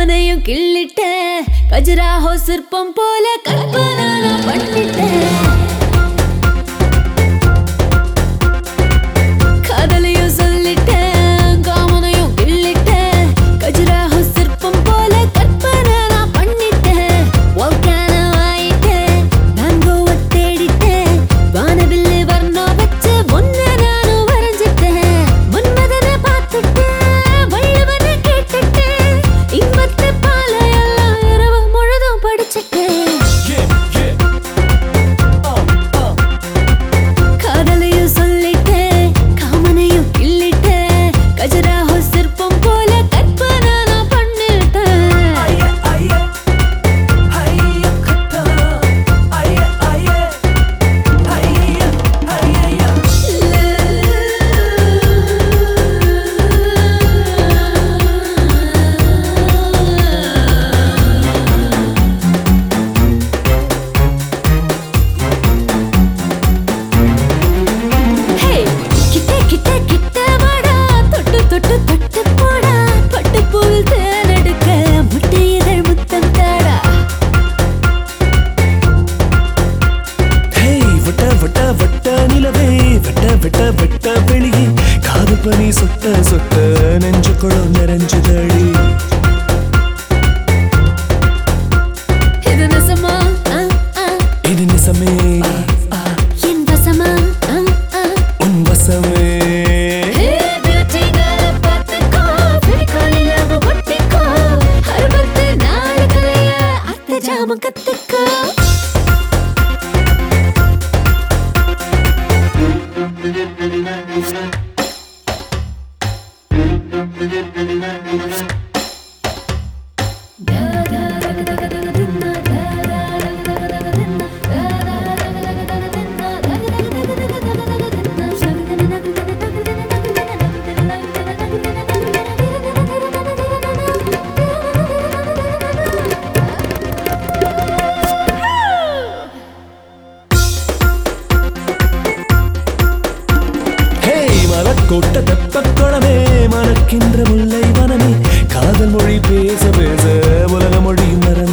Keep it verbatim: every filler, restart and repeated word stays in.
காமனையும் கிள்ளிட்ட கஜராஹோ சிற்பம் போல கற்பனை நான் பண்ணிட்டேன் காதலையும் சொல்லிட்டேன் காமனையும் கிள்ளிட்டேன் கஜராஹோ சிற்பம் போல கற்பனை நான் பண்ணிட்டேன் வால்கானோ ஆயிட்டேன் மேங்கோவை தேடிட்டேன் வானவில்லு வர்ணம் வச்சு ஒன்ன நானும் வரைஞ்சிட்டேன் மன்மதனை பார்த்துட்டேன் வள்ளுவனை கேட்டுட்டேன் இன்பத்து பாலையெல்லாம் இரவு முழுதும் படிச்சுட்டேன் காதலையும் சொல்லிட்டேன் காமனையும் கிள்ளிட்டேன் கஜராஹோ சிற்பம் போல கற்பனை நான் பண்ணிட்டேன் ஹே கிட்ட கிட்ட கிட்ட வாடா தொட்டு தொட்டு தொட்டு போடா பட்டு போல் தேனெடுக்க முட்டை இதழ் முத்தம் தாடா ஹேய் வட்ட வட்ட வட்ட நிலவே வட்ட வட்ட வட்ட வெளியே காது பனி சொட்ட சொட்ட நெஞ்சுக்குள்ள நிறைஞ்சுதடி இது நெசமா ஆ ஆ இது நிசமே என் வசமா ஆ ஆ உன் வசமே ஹே பியூட்டி கேர்ள பார்த்துக்கோ பிடிக்கலையாம ஒட்டிக்கோ அறுபத்து நாலு கலைய அத்த ஜாம கத்துக்கோ ஹேய் மலக்கோட்ட தெப்பக்குளமே மணக்கின்ற முல்லை வனமே காதல் மொழி பேச பேச உலக மொழி மறந்து